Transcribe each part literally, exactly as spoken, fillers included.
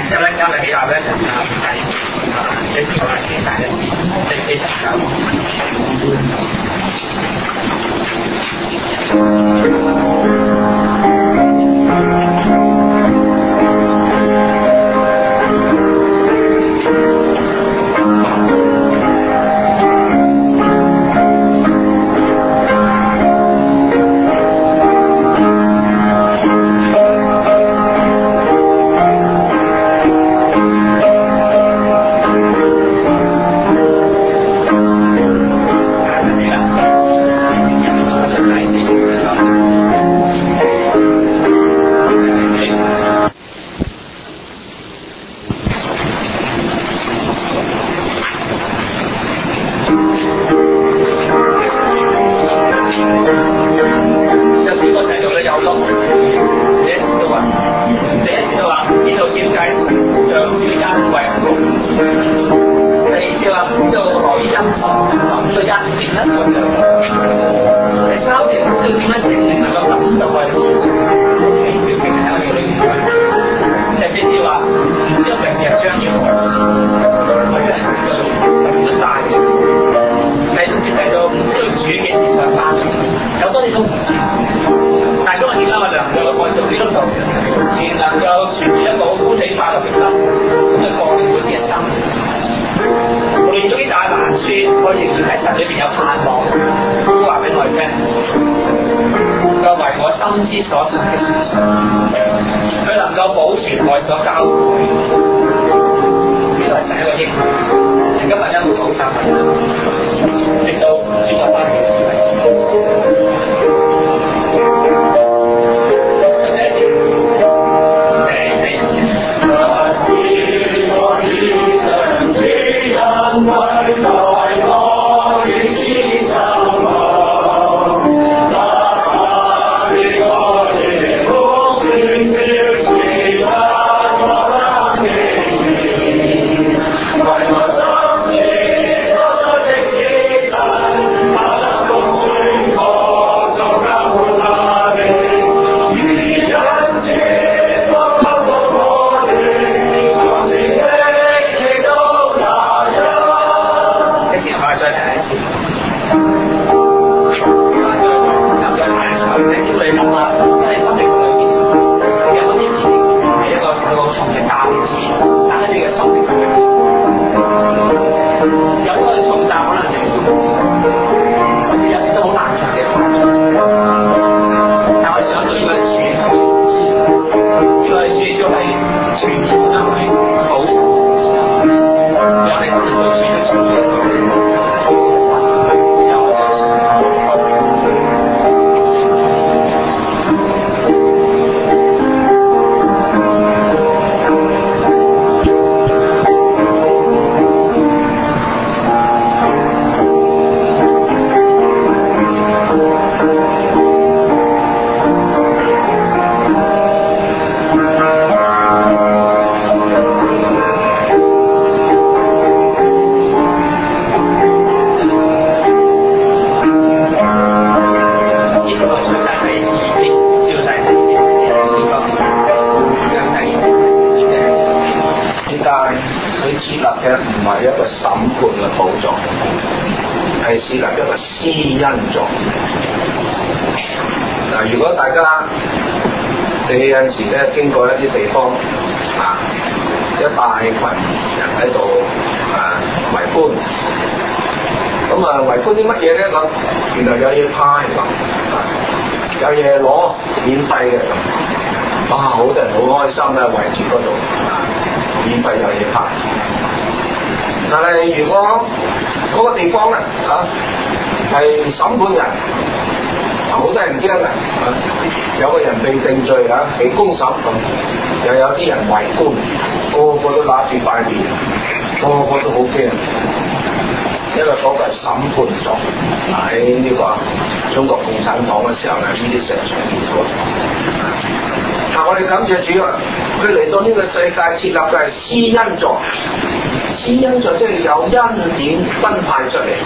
有咧有咪起立咧就係你知我係幾大一次，你四十經過一啲地方啊，一大群人喺度啊圍觀，咁啊圍觀啲乜嘢咧？咁原來有嘢派咁，有嘢攞免費嘅咁，哇！好多人好開心咧，圍住嗰度啊，免費有嘢派。但係如果嗰個地方咧啊係審判人，好多人驚嘅。啊有個人被定罪啊，被公審咁，又有啲人圍觀，個個都拿住塊面，個個都好驚，因為嗰個係審判狀喺呢個中國共產黨嘅時候咧，呢啲成場結果。但我哋感謝主啊，佢嚟到呢個世界設立嘅係施恩座，施恩座即係有恩典分派出嚟，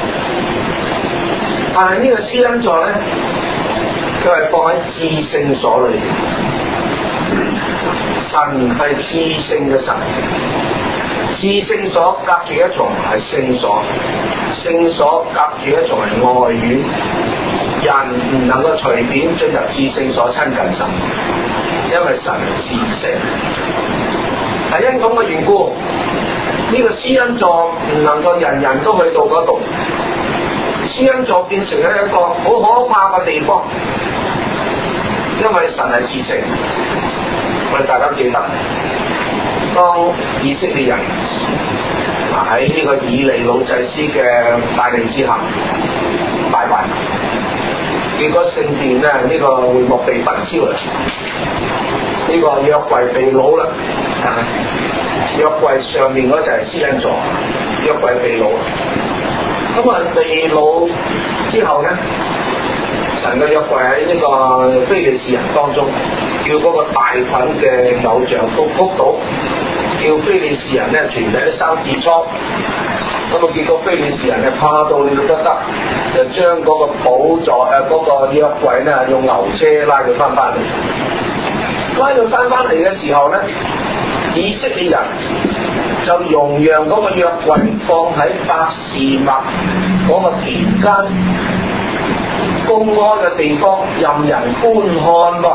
但係呢個施恩座咧。佢係放喺至聖所裏邊， 神係至聖嘅神，至聖所隔住一重係聖所，聖所隔住一重係外院，人唔能夠隨便進入至聖所親近神，因為神係至聖。係因咁嘅緣故，呢、這個施恩座唔能夠人人都去到嗰度，施恩座變成咗一個好可怕嘅地方，因為神係至聖。我哋大家記得，當以色列人喺呢個以利魯祭司嘅帶領之下拜拜，結果聖殿咧呢、這個會幕被焚燒啦，呢、這個約櫃被擄啦，約櫃上面嗰就係施恩座，約櫃被擄，咁啊被擄之後咧，神嘅約櫃喺呢個非利士人當中，叫嗰個大袞嘅偶像都谷到，叫非利士人咧全體都生痔瘡，咁啊結果非利士人咧怕到你都得得，就將嗰個寶座誒嗰個約櫃咧用牛車拉佢翻翻嚟，拉佢翻翻嚟嘅時候咧，以色列人就容讓嗰個約櫃放喺伯示麥嗰個田間公開嘅地方，任人觀看噃。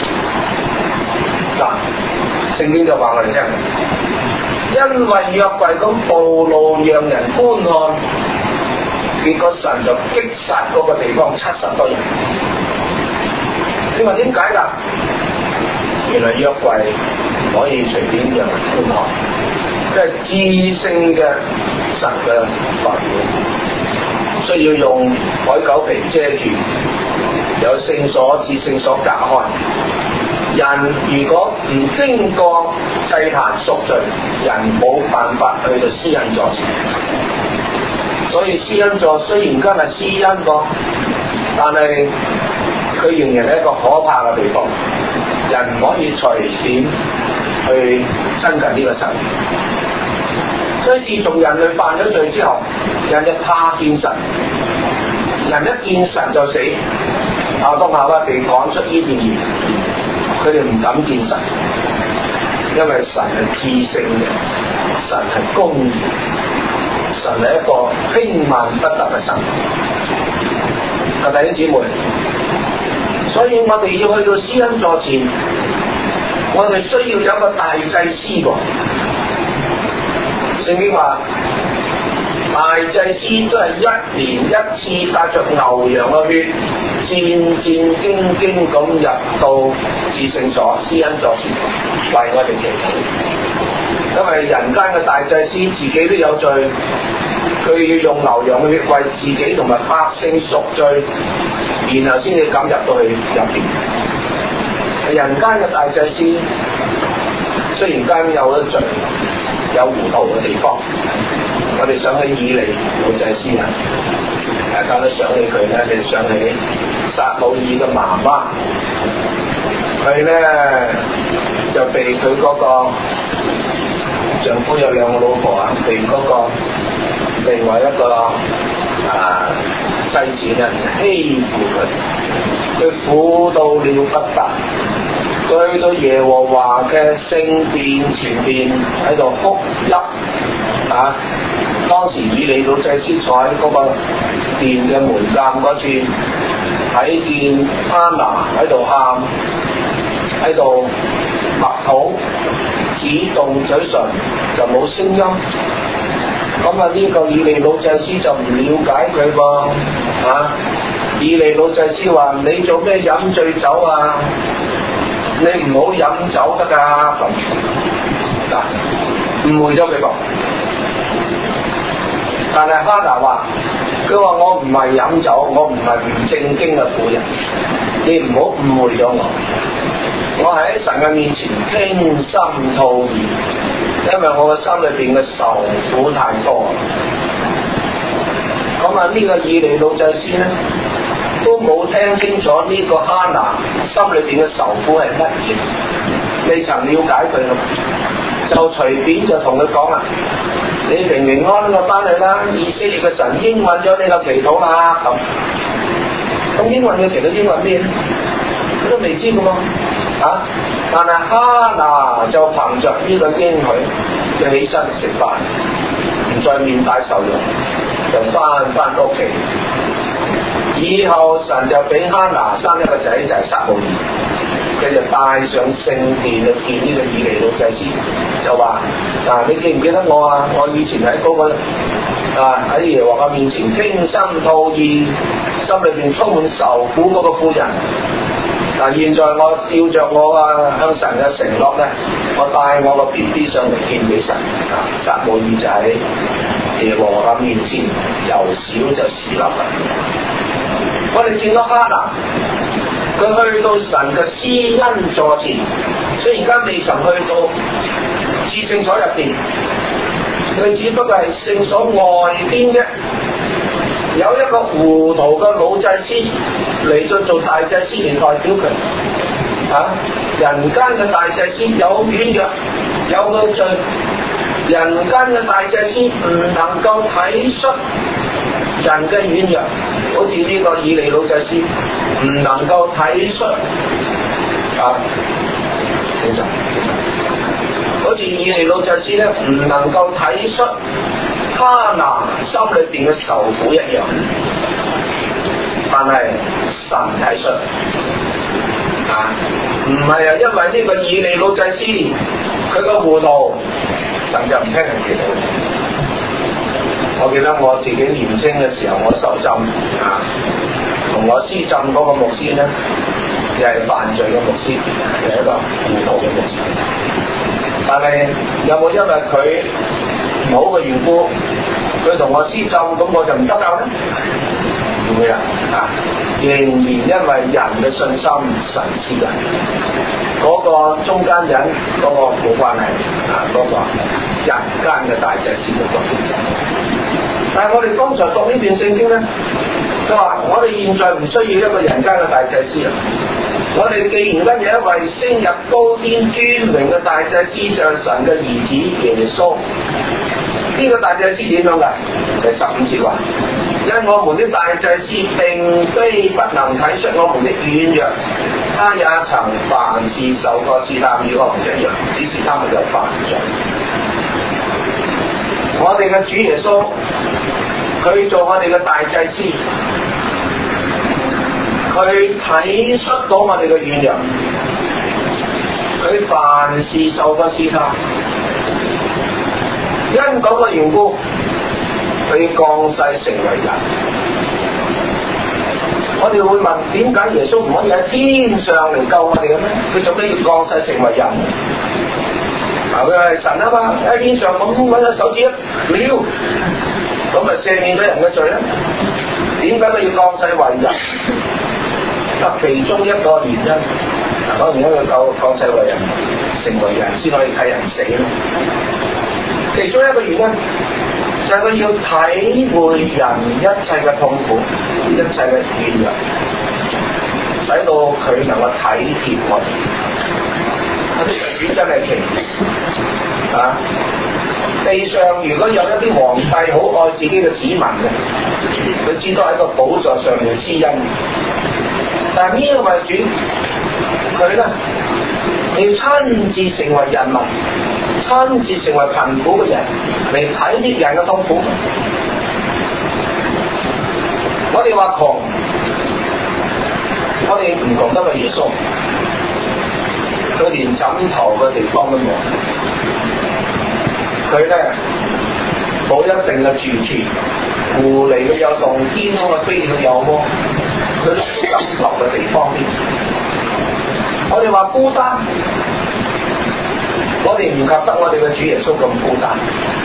嗱，聖經就話我哋聽，因為約櫃咁暴露讓人觀看，結果神就擊殺嗰個地方七十多人。你話點解㗎？原來約櫃唔可以隨便讓人觀看，即係至聖嘅神嘅代表，需要用海狗皮遮住，有聖所至聖所隔開。人如果唔經過祭壇贖罪，人冇辦法去到施恩座前。所以施恩座雖然今日施恩噃，但係佢仍然係一個可怕嘅地方，人唔可以隨便去親近呢個神。所以自從人類犯咗罪之後，人就怕見神，人一見神就死。亞當夏娃被趕出伊甸園，佢哋唔敢見神，因為神係至聖嘅，神係公義，神係一個輕慢不得嘅神。弟兄姊妹，所以我哋要去到施恩座前，我哋需要有一個大祭司喎。聖經話大祭司都係一年一次帶着牛羊嘅血，戰戰兢兢咁入到至聖所施恩座前為我哋祈禱。因為人間嘅大祭司自己都有罪，佢要用牛羊嘅血為自己同埋百姓贖罪，然後先至敢入到去入邊。人間嘅大祭司雖然間有咗罪，有糊塗嘅地方，我哋想起以利魯祭司啊，大家都想起佢咧，你想起撒母耳嘅媽媽，佢咧就被佢嗰個丈夫有兩個老婆啊，被嗰個另外一個啊妻子咧欺負佢，佢苦到了不得。佢去到耶和華嘅聖殿前邊喺度哭泣啊！當時以利魯祭司坐喺嗰個殿嘅門檻嗰處，睇見哈拿喺度喊，喺度默禱，只動嘴唇就冇聲音。咁啊呢個以利魯祭司就唔了解佢噃啊！以利魯祭司話：你做咩飲醉酒啊？你唔好飲酒得㗎，咁嗱誤會咗佢噃。但係哈拿話：佢話我唔係飲酒，我唔係唔正經嘅婦人，你唔好誤會咗我。我喺神嘅面前傾心吐意，因為我嘅心裏邊嘅愁苦太多。咁啊呢個以利魯祭司咧，都冇聽清楚呢個哈拿心裏邊嘅愁苦係乜嘢，未曾了解佢咯，就隨便就同佢講啦：你平平安安咁翻去啦，以色列嘅神應允咗你個祈禱啦。咁咁應允嘅祈禱應允咩咧？佢都未知噶嘛。 啊！但係哈拿就憑着呢個應許，就起身食飯，唔再面帶愁容，就翻翻屋企。以後神就俾哈拿生一個仔，就係撒母耳，佢就帶上聖殿去見呢個以利老祭司，就話：嗱、啊，你記唔記得我啊？我以前喺嗰、那個啊喺耶和華面前傾心吐意，心裏邊充滿愁苦嗰個婦人。嗱、啊，現在我照着我啊向神嘅承諾咧，我帶我個 B B 上嚟獻俾神。啊，撒母耳就喺耶和華面前由小就侍立啦。我哋見到哈拿，佢去到神嘅施恩座前，所以而家未曾去到至聖所入邊，佢只不過係聖所外邊啫。有一個糊塗嘅老祭司嚟咗做大祭司嚟代表佢，啊！人間嘅大祭司有軟弱，有個罪，人間嘅大祭司唔能夠體恤人嘅軟弱，好似呢個以利老祭司唔能夠體恤啊，其實好似以利老祭司咧唔能夠體恤哈拿心裏邊嘅愁苦一樣，但係神體恤啊，唔係啊，因為呢個以利老祭司佢個糊塗，神就唔聽人祈禱。我記得我自己年青嘅時候，我受浸啊，同我施浸嗰個牧師咧，又係犯罪嘅牧師，又係一個糊塗嘅牧師。但係有冇因為佢唔好嘅緣故，佢同我施浸，咁我就唔得救咧？唔會啊！啊，仍然因為人嘅信心，神施人，嗰、那個中間人嗰、那個冇關係啊，嗰、那個人間嘅大祭司嘅關係。但係我哋剛才讀呢段聖經咧，就話我哋現在唔需要一個人間嘅大祭司啊！我哋既然跟住一位升入高天尊榮嘅大祭司，就係神嘅兒子耶穌。呢、這個大祭司點樣㗎？第十五節話：因我們的大祭司並非不能體恤我們的軟弱，他也曾凡事受過試探與我們一樣，只是他們有犯罪。我哋嘅主耶穌，佢做我哋嘅大祭司，佢體恤到我哋嘅軟弱，佢凡事受過試探，因嗰個緣故，佢降世成為人。我哋會問：點解耶穌唔可以喺天上嚟救我哋嘅咩？佢做咩要降世成為人？佢係神啊嘛，喺天上咁揾隻手指一撩，咁咪赦免咗人嘅罪咧？點解佢要降世為人？啊，其中一個原因，當然一個降降世為人，成為人先可以替人死咯。其中一個原因就係佢要體會人一切嘅痛苦，一切嘅軟弱，使到佢能夠體貼我哋。呢個主真係奇啊！地上如果有一啲皇帝好愛自己嘅子民嘅，佢知道喺個寶座上面施恩。但係呢一位主，佢咧要親自成為人民，親自成為貧苦嘅人，嚟體貼人嘅痛苦。我哋話窮，我哋唔窮得過耶穌。佢連枕頭嘅地方都冇，佢咧冇一定嘅住處，湖嚟嘅有洞，天空嘅飛鳥有窩，佢都冇枕頭嘅地方添。我哋話孤單，我哋唔及得我哋嘅主耶穌咁孤單，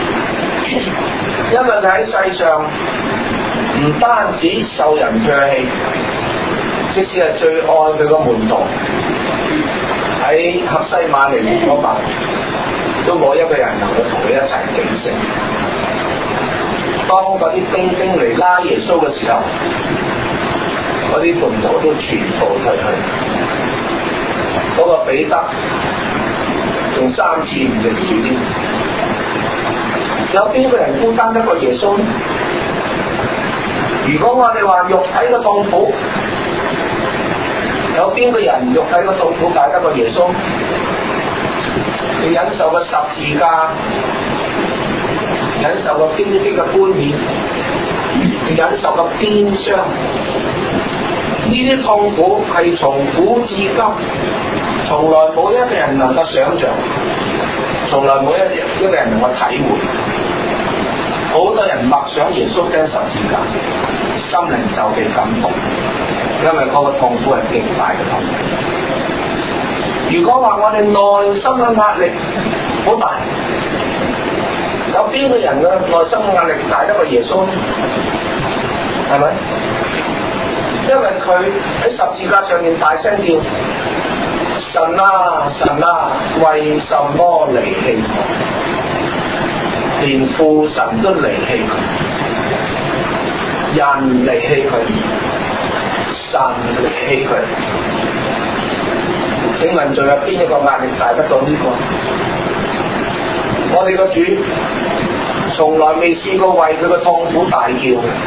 因為佢喺世上唔單止受人唾棄，即使係最愛佢嘅門徒。喺客西馬尼園嗰晚，都冇一個人能夠同佢一齊警醒。當嗰啲兵丁嚟拉耶穌嘅時候，嗰啲門徒都全部退去。嗰、那個彼得仲三次唔認主添。有邊個人孤單得過耶穌呢？如果我哋話肉體嘅痛苦， 有邊個人肉體嘅痛苦大得過耶穌？佢忍受個十字架，忍受個荊棘嘅冠冕，忍受個鞭傷，呢啲痛苦係從古至今，從來冇一個人能夠想像，從來冇一一個人能夠體會。好多人默想耶穌釘十字架，心靈就被感動，因為嗰個痛苦係極大嘅痛苦。如果話我哋內心嘅壓力好大，有邊個人嘅內心嘅壓力大得過耶穌呢？係咪？因為佢喺十字架上面大聲叫：神啊神啊，為什麼離棄我？連父神都離棄佢，人離棄佢，神離棄佢。請問仲有邊一個壓力大得到呢個？我哋個主從來未試過為佢個痛苦大叫，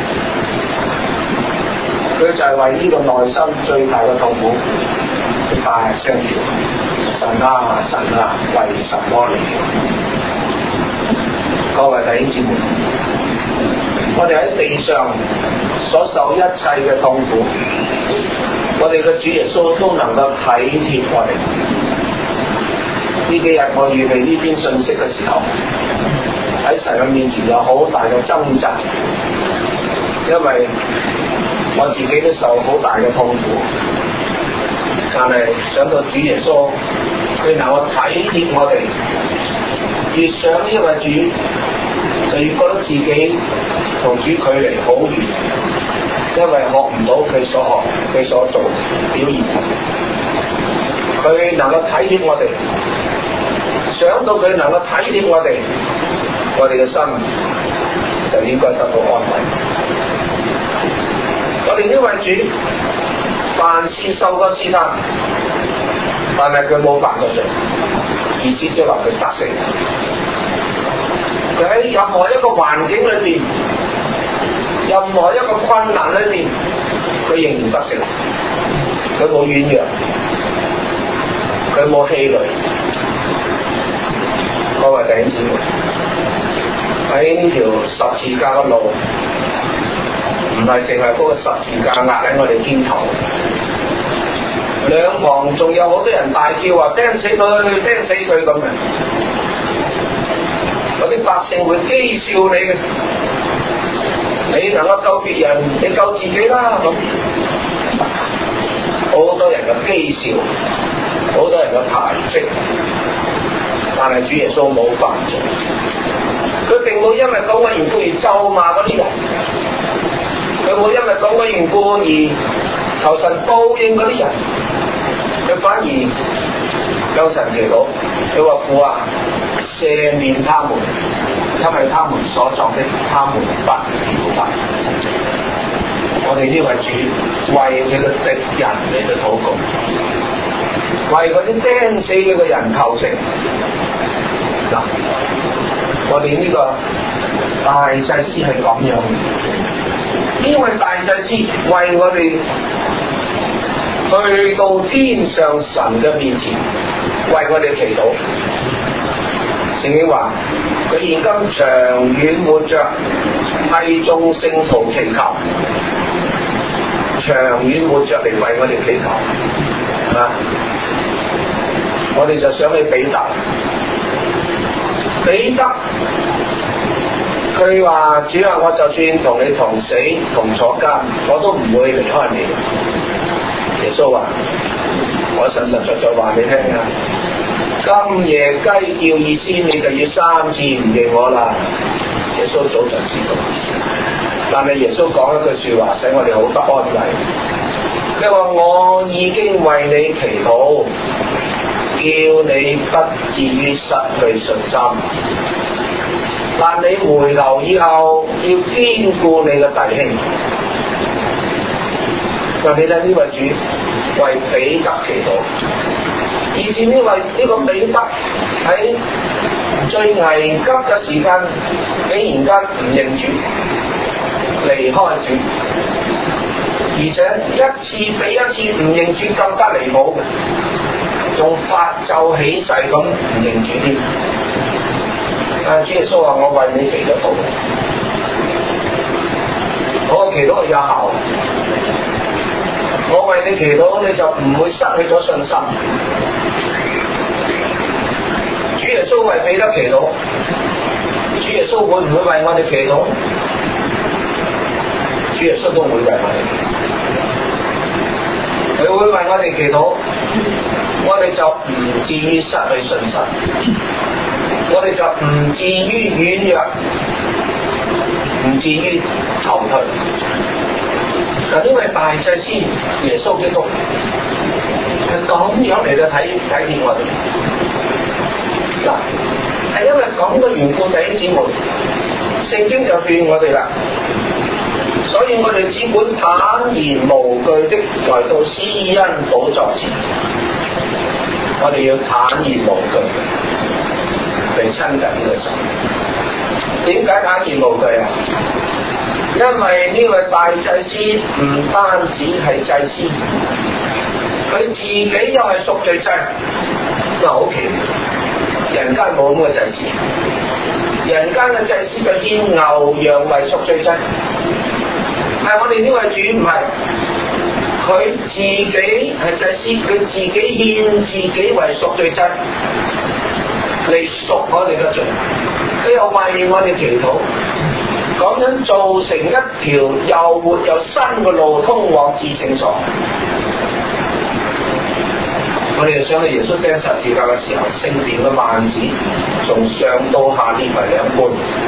佢就係為呢個內心最大嘅痛苦，佢大聲叫：神啊神啊，為什麼離棄我？各位弟兄姊妹，我哋喺地上所受一切嘅痛苦，我哋嘅主耶穌都能夠體貼我哋。呢幾日我預備呢篇信息嘅時候，喺神嘅面前有好大嘅掙扎，因為我自己都受好大嘅痛苦，但係想到主耶穌，佢能夠體貼我哋，越想呢位主，就越覺得自己同主距離好遠，因為學唔到佢所學、佢所做表現。佢能夠體貼我哋，想到佢能夠體貼我哋，我哋嘅心就應該得到安慰。我哋呢位主，凡事受過試探，但係佢冇犯過罪，意思即係話佢得勝。佢喺任何一個環境裏邊，任何一個困難裏邊，佢仍然得勝。佢冇軟弱，佢冇氣餒。各位弟兄姊妹，喺呢條十字架嘅路，唔係淨係嗰個十字架壓喺我哋肩頭，兩旁仲有好多人大叫話釘死佢，釘死佢咁嘅。嗰啲百姓會譏笑你嘅，你能夠救別人，你救自己啦咁。好多人嘅譏笑，好多人嘅排斥，但係主耶穌冇犯罪，佢並冇因為咁嘅緣故而咒罵嗰啲人，佢冇因為咁嘅緣故而求神報應嗰啲人，佢反而向神祈禱，佢話父啊，赦免他們，因為他們所作的，他們不曉得。我哋呢位主為佢嘅敵人嚟到禱告，為嗰啲釘死佢嘅人求情。嗱，我哋呢個大祭司係咁樣，因為大祭司為我哋去到天上神嘅面前，為我哋祈禱。聖經話佢現今長遠活着，替眾聖徒祈求，長遠活着嚟為我哋祈求，啊！我哋就想起彼得，彼得佢話：主啊，我就算同你同死同坐監，我都唔會離開你。耶穌話：我實實在在話你聽啊！今夜雞叫以先，你就要三次唔認我啦。耶穌早就知道，但係耶穌講一句說話，使我哋好得安慰。佢話：我已經為你祈禱，叫你不至於失去信心。但你回頭以後，要堅固你嘅弟兄。嗱，你睇呢位主為彼得祈禱，以至呢位呢個彼得喺最危急嘅時間，竟然間唔認主，離開主。 而且一次比一次唔認主更加離譜嘅，仲發咒起誓咁唔認主添。但係主耶穌話：我為你祈禱，我祈禱係有效。我為你祈禱，你就唔會失去咗信心。主耶穌為彼得祈禱，主耶穌會唔會為我哋祈禱？主耶穌都會為我哋祈禱，佢會為我哋祈禱，我哋就唔至於失去信心，我哋就唔至於軟弱，唔至於後退。嗱，因為大祭司耶穌基督係咁樣嚟到睇睇見我哋。嗱，係因為咁嘅緣故，弟兄姊妹，聖經就勸我哋啦。所以我哋只管坦然無懼的來到施恩寶座前，我哋要坦然無懼嚟親近呢個神。點解坦然無懼啊？因為呢位大祭司唔單止係祭司，佢自己又係贖罪祭，就好奇妙。人間冇咁嘅祭司，人間嘅祭司就獻牛羊為贖罪祭。但係我哋呢位主唔係，佢自己係祭司，佢自己獻自己為贖罪祭嚟贖我哋嘅罪，佢又為我哋祈禱，講緊造成一條又活又新嘅路通往至聖所。我哋就想到耶穌釘十字架嘅時候，聖殿嘅幔子從上到下裂為兩半，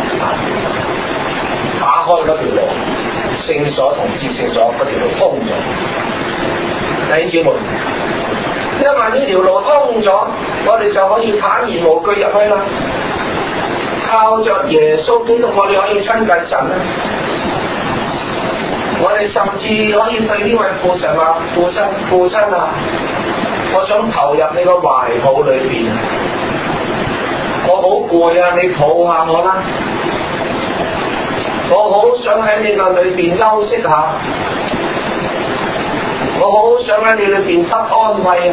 打開嗰條路。聖所同至聖所嗰條路通咗，弟兄姊妹，因為呢條路通咗，我哋就可以坦然無懼入去啦。靠着耶穌基督，我哋可以親近神啦。我哋甚至可以對呢位父神話：父親，父親啊，我想投入你個懷抱裏邊，我好攰啊，你抱下我啦。我好想喺你個裏邊休息下，我好想喺你裏邊得安慰啊！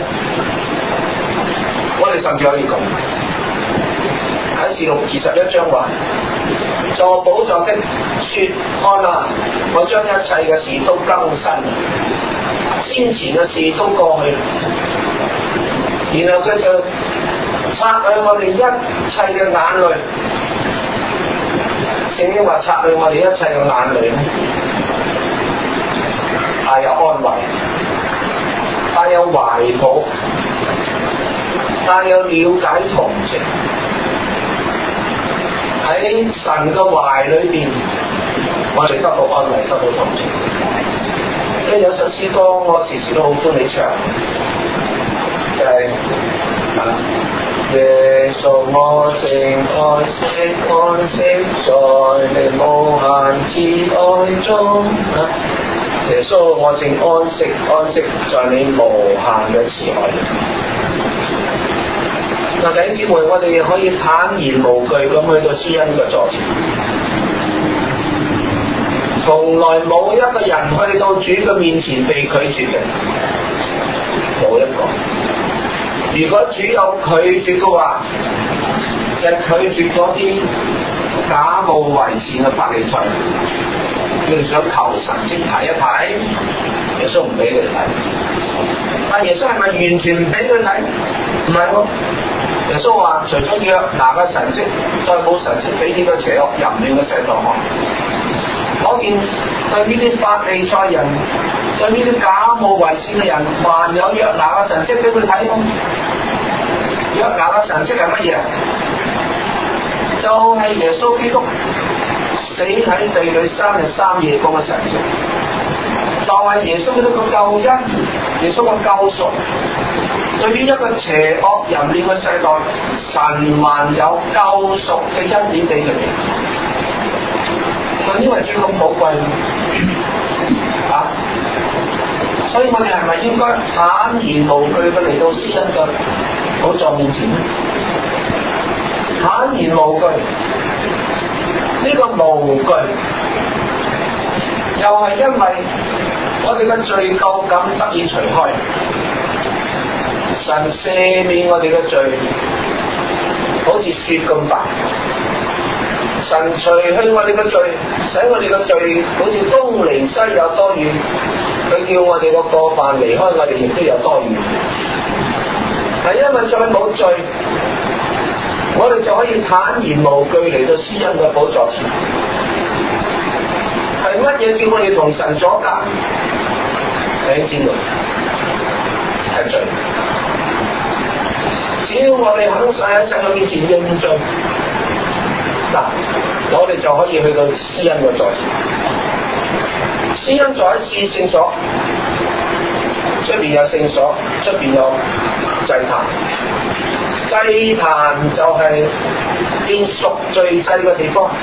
我哋甚至可以講喺示錄二十一章話：坐寶座的說看啊，我將一切嘅事都更新，先前嘅事都過去，然後佢就擦去我哋一切嘅眼淚。聖經話擦去我哋一切嘅眼淚咧，帶有安慰，帶有懷抱，帶有了解同情。喺神嘅懷裏邊，我哋得到安慰，得到同情。所以有首詩歌我時時都好歡喜唱，就係、是、啊耶穌，我正安息安息在你無限慈愛中。耶穌，我正安息安息在你無限嘅慈愛中。嗱，弟兄姊妹，我哋可以坦然無懼咁去到施恩嘅座前，從來冇一個人去到主嘅面前被拒絕嘅，冇一個。如果主有拒絕嘅話，就係、拒絕嗰啲假冒為善嘅法利賽，佢哋想求神蹟睇一睇，耶穌唔俾佢睇。但耶穌係咪完全唔俾佢睇？唔係喎，耶穌話除咗約拿嘅神蹟，再冇神蹟俾呢個邪惡淫亂嘅世代看。可見對呢啲法利賽人，對呢啲假冒為善嘅人，還有約拿嘅神蹟俾佢睇咯。約拿嘅神蹟係乜嘢？就係、是、耶穌基督死喺地裏三日三夜嗰個神蹟，就係、是、耶穌基督嘅救恩，耶穌嘅救贖。對於一個邪惡淫亂嘅世代，神還有救贖嘅恩典俾佢哋。因為主咁寶貴啊，所以我哋係咪應該坦然無懼嘅嚟到施恩嘅寶座面前呢？坦然無懼，呢、這個無懼又係因為我哋嘅罪疚感得以除開，神赦免我哋嘅罪，好似雪咁白。神除去我哋嘅罪，使我哋嘅罪好似東離西有多遠，佢叫我哋個過犯離開我哋亦都有多遠。係因為再冇罪，我哋就可以坦然無懼嚟到施恩嘅寶座前。係乜嘢叫我哋同神阻隔？弟兄姊妹，係罪。只要我哋肯晒喺神嘅面前認罪，嗱，我哋就可以去到施恩嘅座前。施恩座喺至聖所，出邊有聖所，出邊有祭壇。祭壇就係獻贖罪祭嘅地方。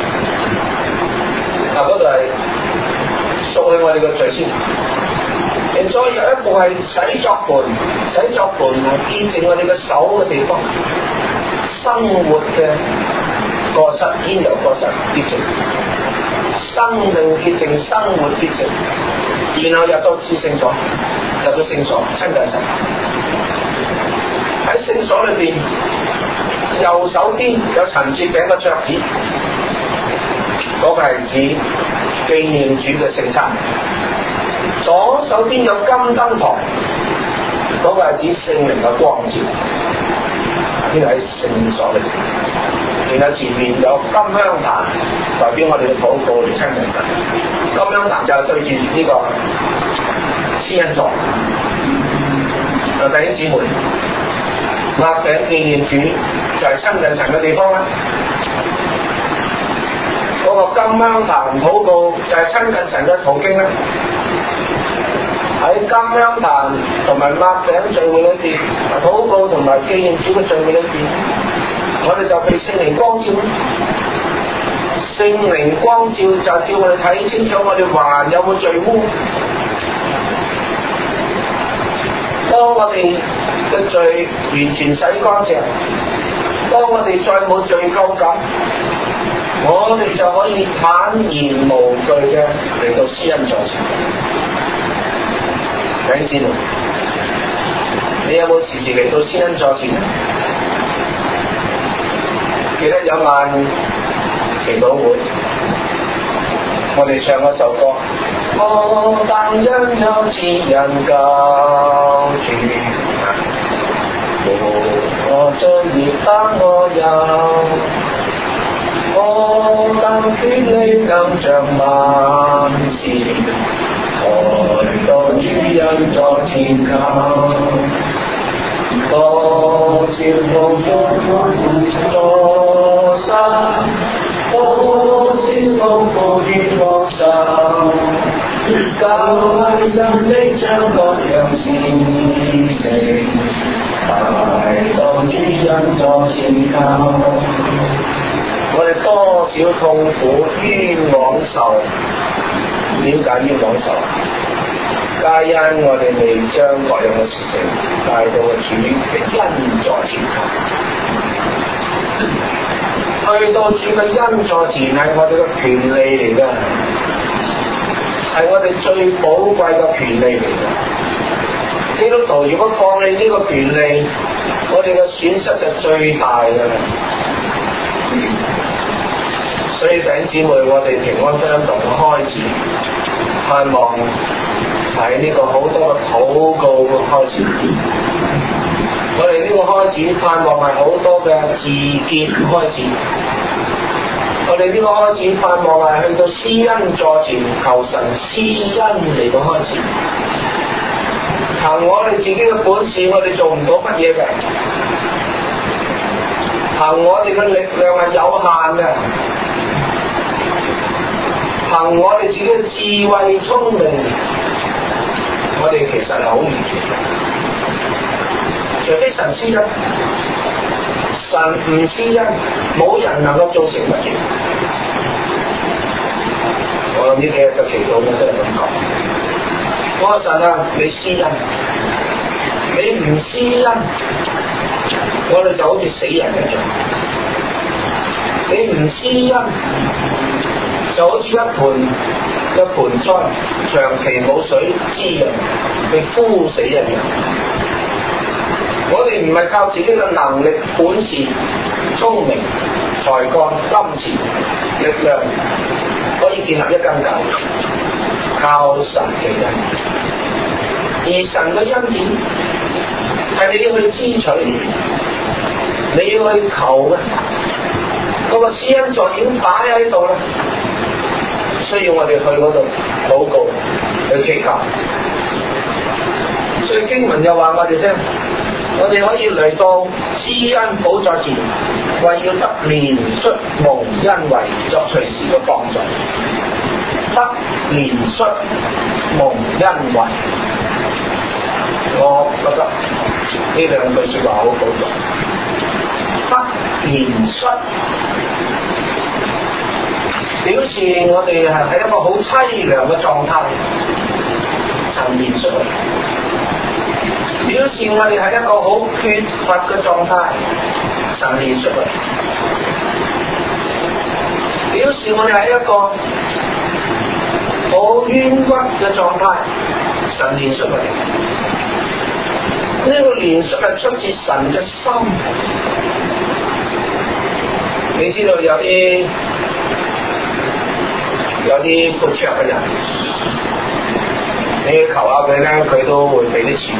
嗱，嗰度係贖去我哋嘅罪先。然再有一部係洗作盤，洗作盤係見證我哋嘅手嘅地方，生活嘅過失，煙油過失潔淨，生命潔淨，生活潔淨，然後入到至聖所，入到聖所親近神。喺聖所裏邊，右手邊有陳設餅嘅桌子，嗰、那個係指紀念主嘅聖餐。左手邊有金燈台，嗰、那個係指聖靈嘅光照。呢個喺聖所裏邊，然後前面有金香壇，代表我哋嘅禱告嚟親近神。金香壇就係對住呢個施恩座。啊，弟兄姊妹，擘餅紀念主就係親近神嘅地方啦。嗰、那個金香壇禱告就係親近神嘅途徑啦。喺金香壇同埋擘餅聚會裏邊，禱告同埋紀念主嘅聚會裏邊，我哋就被聖靈光照。聖靈光照就叫我哋睇清楚我哋還有冇罪污。當我哋嘅罪完全洗乾淨，當我哋再冇罪疚感，我哋就可以坦然無懼嘅嚟到施恩座前。弟兄姊妹，你有冇時時嚟到施恩座前？記得有晚祈禱會，我哋唱嗰首歌，我當恩有慈人救主，我罪孽當我有，我當權利更像萬事。來到主恩座前求，多少痛苦坐身，多少痛苦與放手，救生的將各樣事情，來到主恩座前求。我哋多少痛苦冤枉受？點解冤枉受？皆因我哋未將各樣嘅事情帶到主嘅恩座前頭。去到主嘅恩座前係我哋嘅權利嚟㗎，係我哋最寶貴嘅權利嚟㗎。基督徒如果放棄呢個權利，我哋嘅損失就最大㗎啦。所以弟兄姊妹，我哋平安福音堂嘅開始，盼望喺呢個好多嘅禱告嘅開始。我哋呢個開始盼望係好多嘅自潔開始。我哋呢個開始盼望係去到施恩座前求神施恩嚟到開始。憑我哋自己嘅本事，我哋做唔到乜嘢嘅。憑我哋嘅力量係有限嘅。憑我哋自己嘅智慧聰明，我哋其實係好唔完全嘅。除非神施恩，神唔施恩，冇人能夠做成乜嘢。我諗呢幾日嘅祈禱我都係咁講。我話神啊，你施恩，你唔施恩，我哋就好似死人一樣。你唔施恩， 就好似一盆一盆栽長期冇水滋潤，被枯死一樣。我哋唔係靠自己嘅能力、本事、聰明、才幹、金錢、力量可以建立一間教會，靠神嘅恩。而神嘅恩典係你要去支取，你要去求嘅。嗰個施恩座已經擺喺度啦，需要我哋去嗰度禱告、去祈求。所以經文又話我哋聽，我哋可以嚟到施恩寶座前，為要得憐恤蒙恩惠，作隨時嘅幫助。得憐恤蒙恩惠，我覺得呢兩句説話好寶貴。得憐恤表示我哋係喺一個好淒涼嘅狀態，神憐恤；表示我哋係一個好缺乏嘅狀態，神憐恤；表示我哋係一個好冤屈嘅狀態，神憐恤。呢個憐恤係出自神嘅心。你知道有啲有啲闊綽嘅人，你去求下佢咧，佢都會俾啲錢，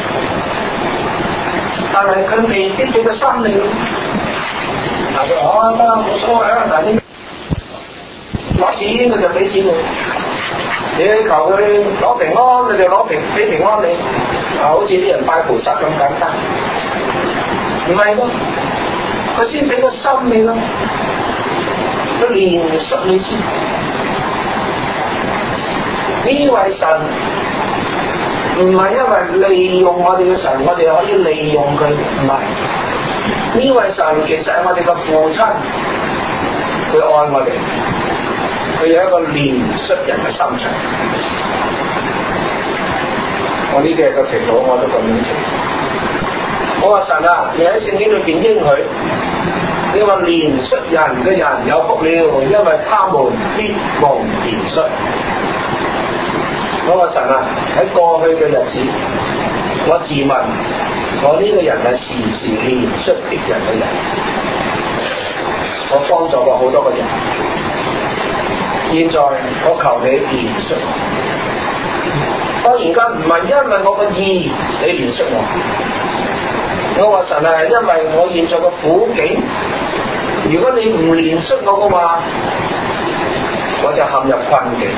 但係佢未必俾個心你。嗱，佢話啊，得冇所謂啊，嗱啲攞錢佢就俾錢你，你去求佢攞平安，佢就攞平俾平安你。啊，好似啲人拜菩薩咁簡單，唔係咯。佢先俾個心你咯，佢憐恤你先。呢位神唔係因為利用我哋嘅神，我哋可以利用佢，唔係。呢位神其實係我哋嘅父親，佢愛我哋，佢有一個憐恤人嘅心腸。我呢幾日嘅祈禱我都咁樣祈。我話神啊，你喺聖經裏邊應許，你話憐恤人嘅人有福了，因為他們必蒙憐恤。我話神啊，喺過去嘅日子，我自問我呢個人係時時憐恤別人嘅人，我幫助過好多個人，現在我求你憐恤。當然間唔係因為我嘅義你憐恤我。我話神啊，因為我現在嘅苦境，如果你唔憐恤我嘅話，我就陷入困境；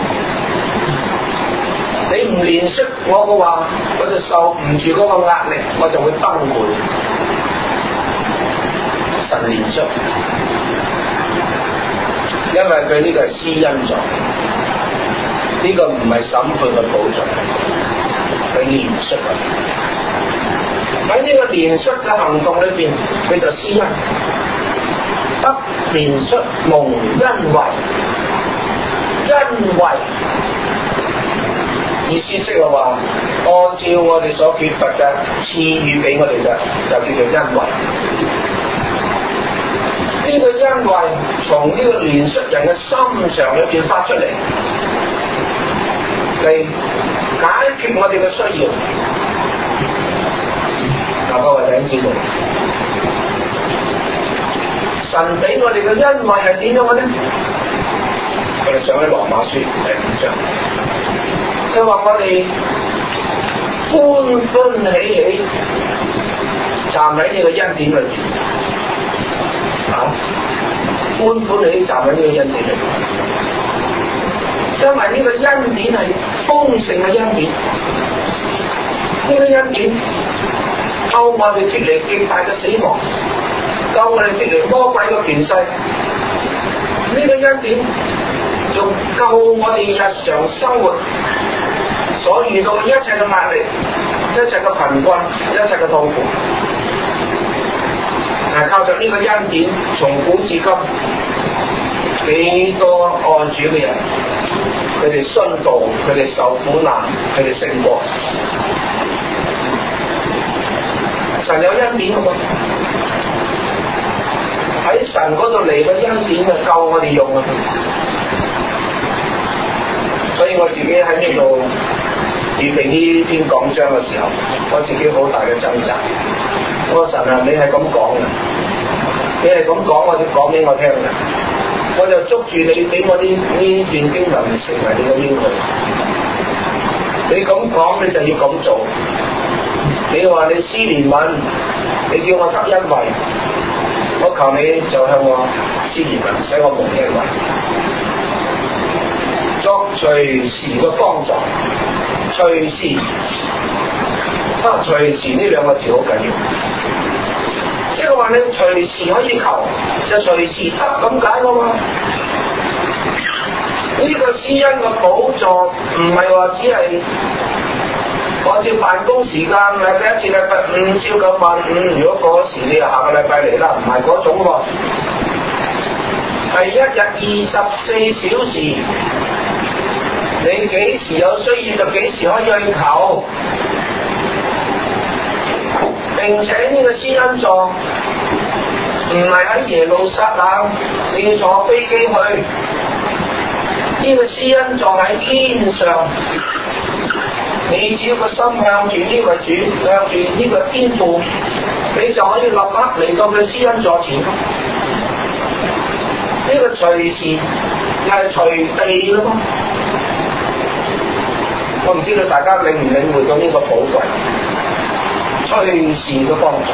你唔憐恤我嘅話，我就受唔住嗰個壓力，我就會崩潰。神憐恤，因為佢呢個係施恩座，呢、這個唔係審判嘅寶座，佢憐恤啊！喺呢個憐恤嘅行動裏邊，佢就施恩，得憐恤蒙恩惠，恩惠意思即係話，按照我哋所缺乏嘅賜予俾我哋嘅，就叫做恩惠。呢、這個恩惠從呢個憐恤人嘅心腸裏邊發出嚟，嚟解決我哋嘅需要。嗱，各位弟兄姊妹，神俾我哋嘅恩惠係點樣嘅咧？我哋上喺羅馬書第五章，佢話我哋歡歡喜喜站喺呢個恩典裏邊，啊，歡歡喜站喺呢個恩典裏邊，因為呢個恩典係豐盛嘅恩典，呢、這個恩典救我哋脫離極大嘅死亡，救我哋脫離魔鬼嘅權勢。呢、這個恩典仲救我哋日常生活所遇到嘅一切嘅壓力、一切嘅貧困、一切嘅痛苦。係靠着呢個恩典，從古至今，幾多愛主嘅人，佢哋殉道，佢哋受苦難，佢哋勝過。神有恩典嘅噃，喺神嗰度嚟嘅恩典就夠我哋用啊！ 所以我自己喺呢度預備呢篇講章嘅時候，我自己好大嘅掙扎。我話神啊，你係咁講嘅，你係咁講，我講俾我聽嘅，我就捉住你俾我呢呢段經文成為你嘅應許。你咁講，你就要咁做。你話你施憐憫，你叫我得恩惠，我求你就向我施憐憫，使我蒙恩惠，作隨時嘅幫助。隨時啊，隨時呢兩個字好緊要，即係話你隨時可以求，就隨時得咁解噶嘛。呢、這個施恩嘅寶助唔係話只係按照辦公時間，禮拜一至禮拜五朝九晚五，如果嗰時你又下個禮拜嚟啦，唔係嗰種喎，係一日二十四小時，你幾時有需要就幾時可以去求，並且呢個施恩座唔係喺耶路撒冷，你要坐飛機去，呢、這個施恩座喺天上。你只要個心向住呢位主，向住呢個天父，你就可以立刻嚟到佢施恩座前。呢、這個隨時又係隨地咯。我唔知道大家領唔領會到呢個寶貴，隨時嘅幫助。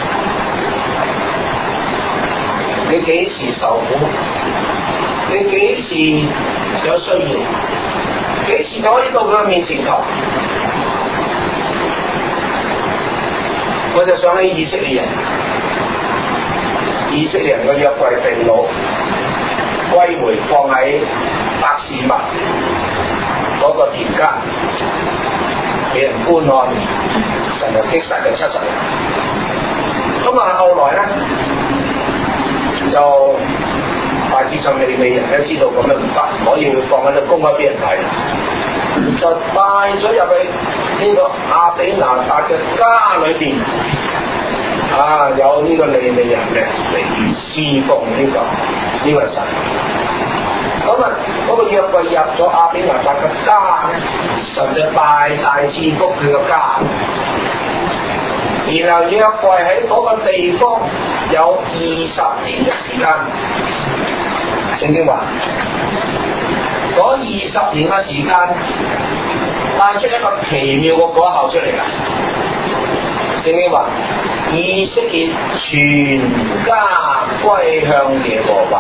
你幾時受苦？你幾時有需要？幾時就可以到佢面前求？我就想起以色列人，以色列人嘅約櫃被擄歸回，放喺伯示麥嗰個田間，俾人觀看，神就擊殺咗七十人。咁啊，後來咧就大致上利未人咧知道咁樣唔得，唔可以放喺度公開俾人睇，就帶咗入去呢個亞比拿達嘅家裏邊，啊，有呢個利未人嘅嚟侍奉呢個呢個神。咁啊，嗰個約櫃入咗亞比拿達嘅家咧，神就大大賜福佢個家。然後約櫃喺嗰個地方有二十年嘅時間，聖經話嗰二十年嘅時間帶出一個奇妙嘅果效出嚟啦。聖經話以色列全家歸向耶和華。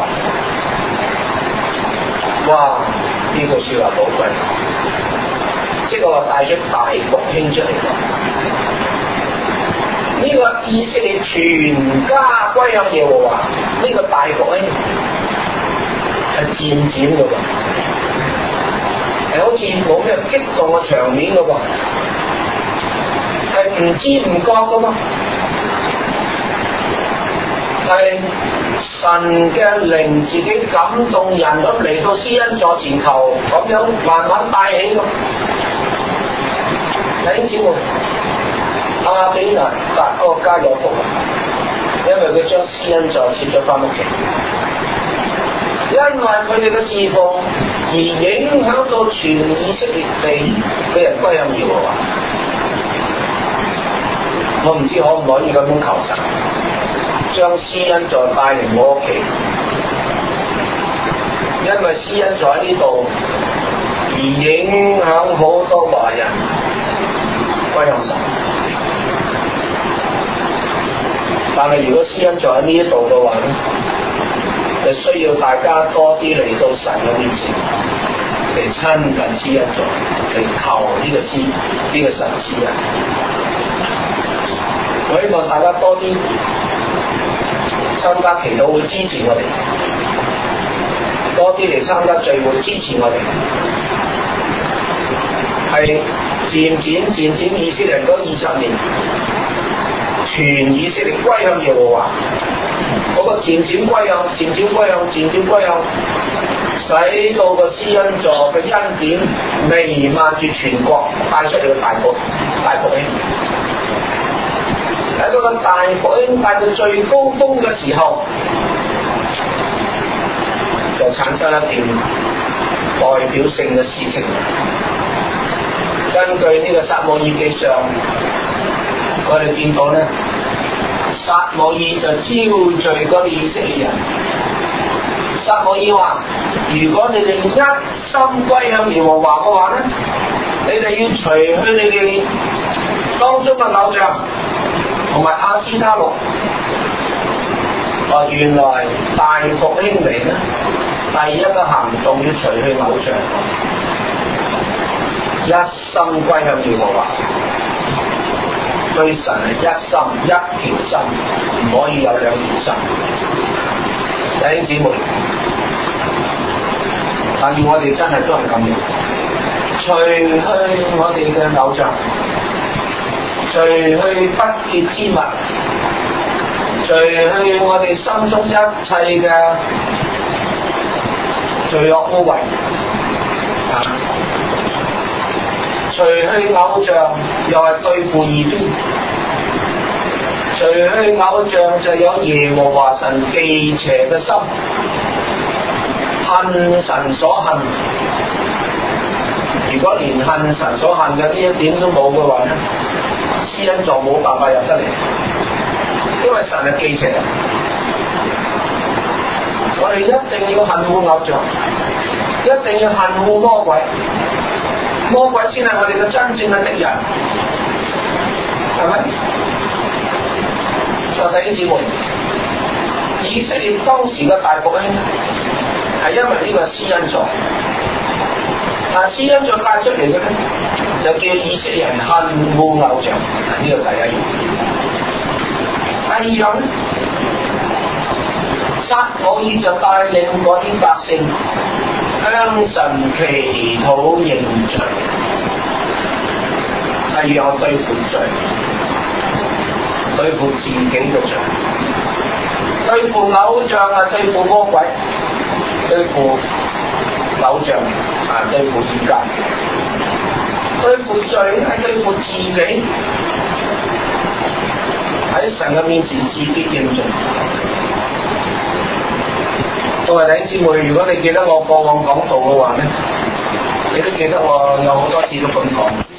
哇！呢句説話寶貴，即係話帶出大復興出嚟。呢個以色列全家歸向耶和華，呢、這個大復興係漸漸嘅喎，係好似冇咩激動嘅場面嘅喎，係唔知唔覺嘅嘛，係神嘅靈自己感動人咁嚟到施恩座前求，咁樣慢慢帶起嘅。弟兄姊妹，亞比拿達嗰個家有福，因為佢將施恩座接咗翻屋企，因為佢哋嘅侍奉而影響到全以色列地嘅人歸向耶和華。我唔知可唔可以咁樣求神，將施恩座帶嚟我屋企，因為施恩座喺呢度而影響好多華人歸向神。但係如果施恩座喺呢一度嘅話咧，就需要大家多啲嚟到神嘅面前，嚟親近施恩座，嚟求呢個施呢個神施恩。我希望大家多啲參加祈禱會，支持我哋，多啲嚟參加聚會支持我哋，係漸漸漸漸以色列嗰二十年。全以色列歸向耶和華，嗰、那個漸漸歸向、漸漸歸向、漸漸歸向，使到個施恩座嘅恩典彌漫住全國，帶出嚟嘅大復大復興。喺嗰個大復興帶到最高峰嘅時候，就產生一件代表性嘅事情。根據呢個撒母耳記上，我哋見到咧，撒母耳就招聚嗰啲以色列人。撒母耳話：如果你哋一心歸向耶和華嘅話咧，你哋要除去你哋當中嘅偶像同埋亞斯他錄。哦，原來大復興嚟咧，第一個行動要除去偶像，一心歸向耶和華，對神係一心一條心，唔可以有兩條心。弟兄姊妹，但願我哋真係都係咁樣，除去我哋嘅偶像，除去不潔之物，除去我哋心中一切嘅罪惡污穢，啊！除去偶像又係對付異端，除去偶像就有耶和華神忌邪嘅心，恨神所恨。如果連恨神所恨嘅呢一點都冇嘅話咧，施恩座冇辦法入得嚟，因為神係忌邪。我哋一定要恨惡偶像，一定要恨惡魔鬼。魔鬼先係我哋嘅真正嘅敵人，係咪？所以弟兄姊妹，以色列當時嘅大復興係因為呢個施恩座，但施恩座帶出嚟嘅咧，就叫以色列人恨惡偶像，係呢個第一樣。第二樣咧，撒母耳就帶領嗰啲百姓向神祈禱認罪，係要對付罪，對付自己嘅罪，對付偶像啊，對付魔鬼，對付偶像啊，對付異教，對付罪係對付自己，喺神嘅面前自己認罪。各位弟兄姊妹，如果你記得我過往講道嘅話咧，你都記得我有好多次都咁講。